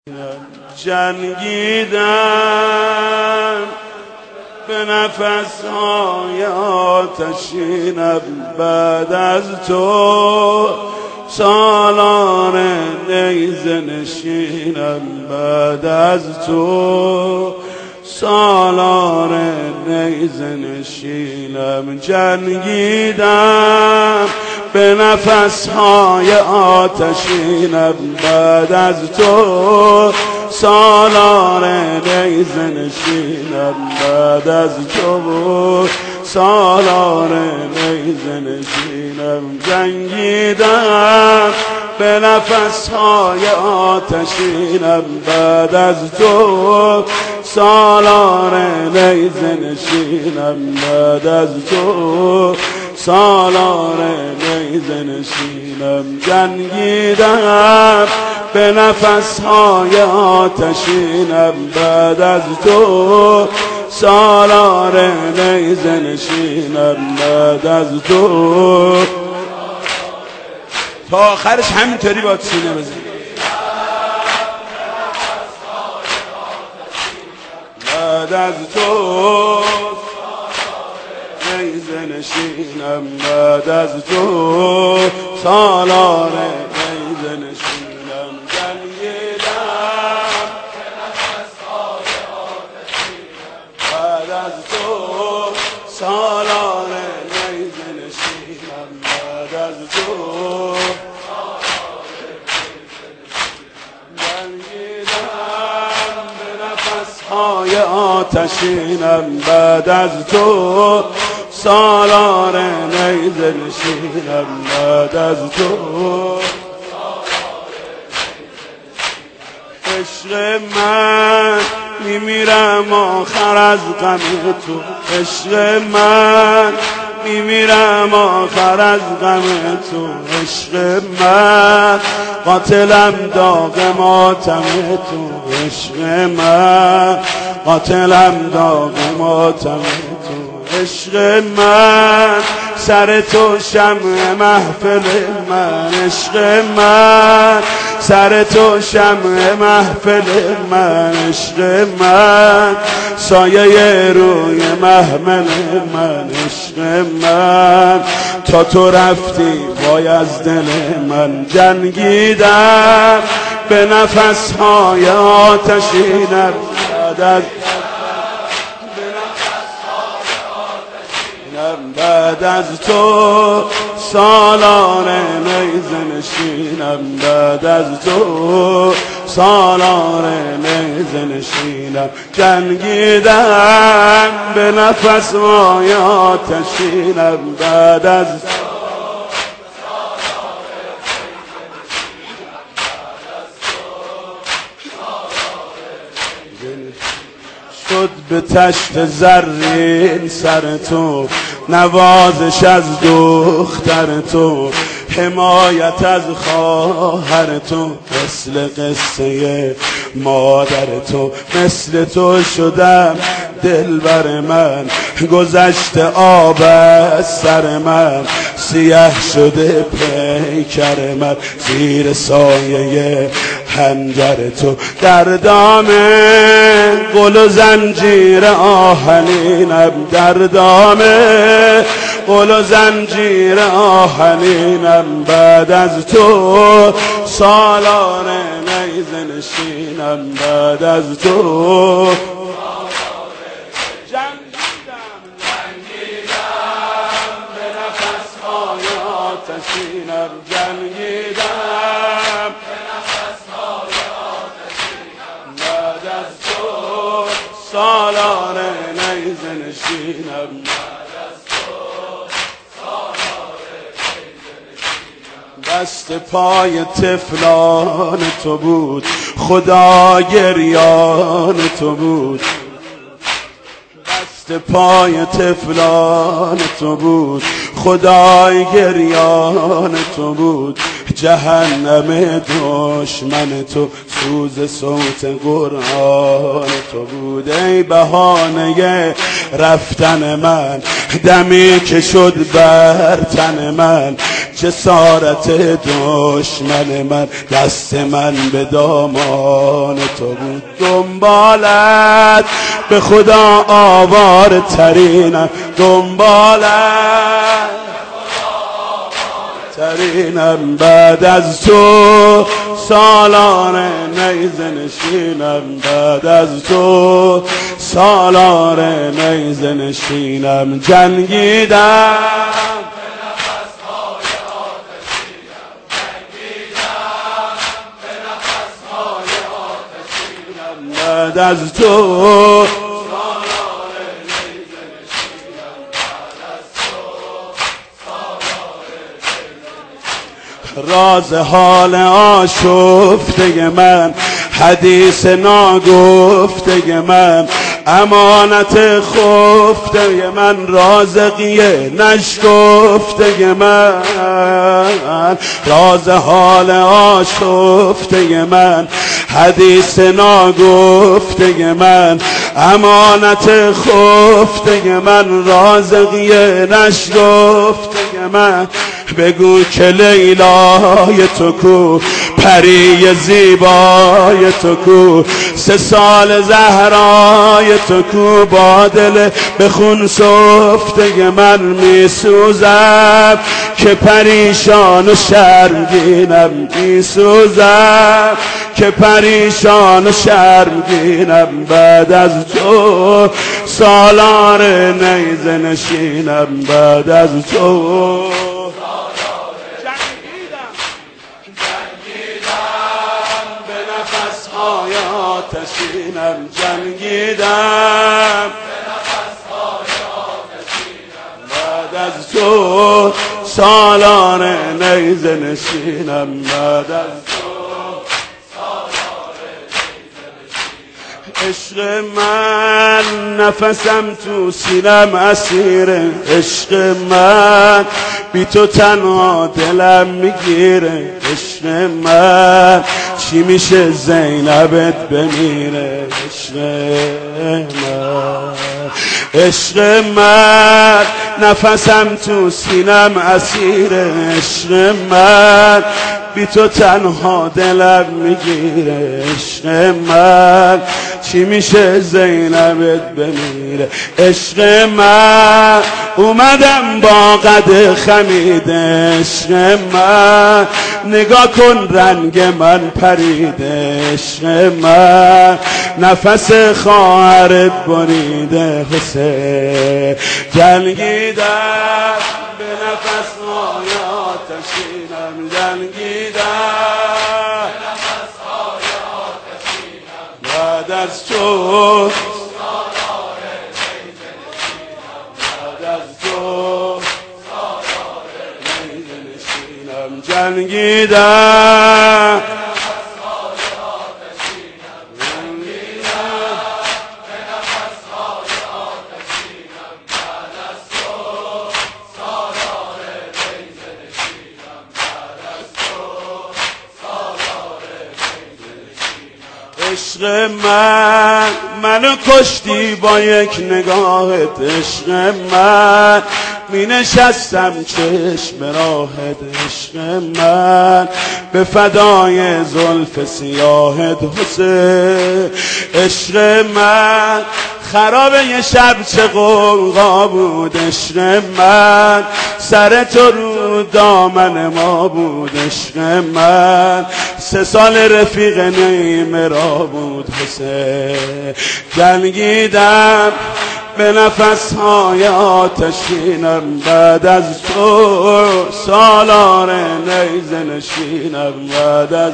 جنگیدم به نفس‌های آتشینم بعد از تو، سالار نیزه نشینم بعد از تو، سالار نیزه نشینم. جنگیدم به نفس‌های آتشینم بعد از تو، سالار نیزه نشینم بعد از تو، سالار نیزه نشینم. جنگیدم به نفس‌های آتشینم بعد از تو، سالار نیزه نشینم بعد از تو، سالار نیزه نشینم. جنگیدم به نفس‌های آتشینم بعد از تو، سالار نیزه نشینم بعد از تو. تا آخرش همینطوری با سینه بزن. بعد از تو نیزه نشینم بعد از تو، سالار نیزه نشینم. جنگیدم بعد از تو، سالار نیزه نشینم بعد از تو. جنگیدم به نفس‌های آتشینم بعد از تو، سالار نیزه نشینم بعد از تو. عشق من میمیرم آخر از غم تو، عشق من میمیرم آخر از غم تو، عشق من قاتلم داغ ماتم تو، عشق من قاتلم داغ ماتم تو، عشق من سر تو شمع محفل من، عشق من سر تو شمع محفل من، عشق من سایه روی محمل من، عشق من تا تو رفتی وای از دل من. جنگیدم به نفس‌های آتشینم بعد از تو، سالار نیزه نشینم بعد از تو، سالار نیزه نشینم. جنگیدم به نفس‌های آتشینم بعد از شد به تشت زرین سر تو، نوازش از دختر تو، حمایت از خواهر تو، مثل قصه مادر تو، مثل تو شدم دلبر من، گذشت آب از سر من، سیاه شده پیکر من، زیر سایه خنجر تو، در دام قل و زنجیر آهنینم، در دام قل و زنجیر آهنینم بعد از تو، سالار نیزه نشینم بعد از تو. جنگیدم به نفس‌های آتشینم، جنگیدم بعد از تو، سالار نیزه نشینم بعد از تو، سالار نیزه نشینم. دست پای طفلان تو بود، خدا گریان تو بود، دست پای طفلان تو بود، خدای گریان تو بود. جهنم دشمن تو، سوز صوت قرآن تو بود ای بهانه رفتن من، دمی که شد بر تن من، جسارت دشمن من، دست من به دامان تو بود. دنبالت به خدا آوار ترینم، دنبالت ترینم، بعد از تو سالار نیزه نشینم، بعد از تو سالار نیزه نشینم. جنگیدم بعد از تو راز حال آشفته من، حدیث ناگفته من، امانت خفته من، رازقیه نشکفته من، راز حال آشفته من، حدیث ناگفته من، امانت خفته من، رازقیه نشکفته من. بگو که لیلای تو کو، پری زیبای تو کو، 3 سال زهرای تو کو، با دل به خون سفته من میسوزم که پریشان و شرمگینم، میسوزم که پریشان و شرمگینم، بعد از تو سالار نیزه نشینم، بعد از تو آتشینم، جنگیدم بعد از تو سالار نیزه نشینم، بعد از تو سالار نیزه نشینم. عشق من نفسم تو سینم اسیره، عشق من بی تو تنها دلم میگیره، عشق من چی میشه زینبت بمیره، عشق من، عشق من نفسم تو سینم اسیره، عشق من بی تو تنها دلم میگیره، عشق من چی میشه زینبت بمیره، عشق من اومدم با قد خمیده، عشق من نگاه کن رنگ من پریده، عشق من نفس خواهرت بریده، حسین جنگیدم به نفس های آتشینم، جنگیدم به نفس های آتشینم، بعد از تو جنگیدم عشق من منو کشتی با یک نگاهت، عشق من می نشستم چشم راهت، عشق من به فدای زلف سیاهت حسین، عشق من خراب یه شب چه غوغا بود، عشق من سر تو رو دامن ما بود، عشق من 3 سال رفیق نیمرا بود، حسین جنگیدم به نفس های آتشینم، بعد از تو سالار نیزه نشینم، بعد از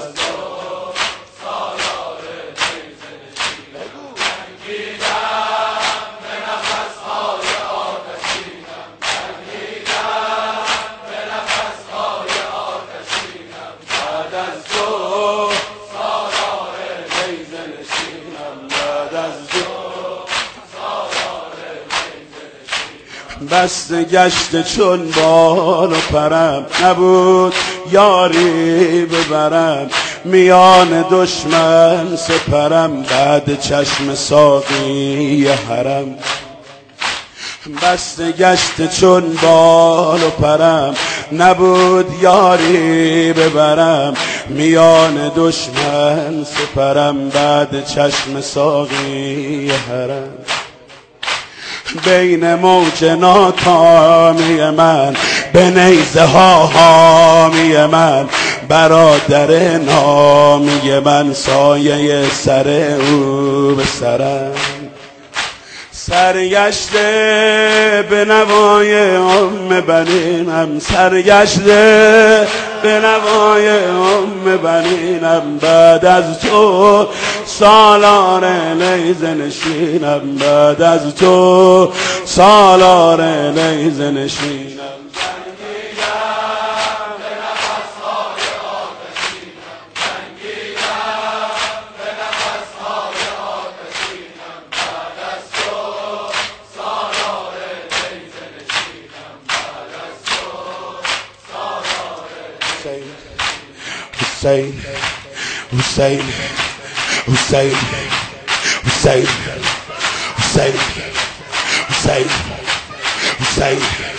بسته گشته چون بال و پرم، نبود یاری ببرم میان دشمن سپرم، بعد چشم ساقی حرم. بسته گشته چون بال و پرم، نبود یاری ببرم میان دشمن سپرم، بعد چشم ساقی حرم. بین موج ناکامی من، به نیزه ها حامی من، برادر نامی من، سایه سر او به سرم. سرگشته به نوای ام بنینم، سرگشته به نوای ام بنینم، بعد از تو سالار نیزه نشینم، بعد از تو سالار نیزه نشینم. Hussein, Hussein, Hussein, Hussein, Hussein, Hussein, Hussein.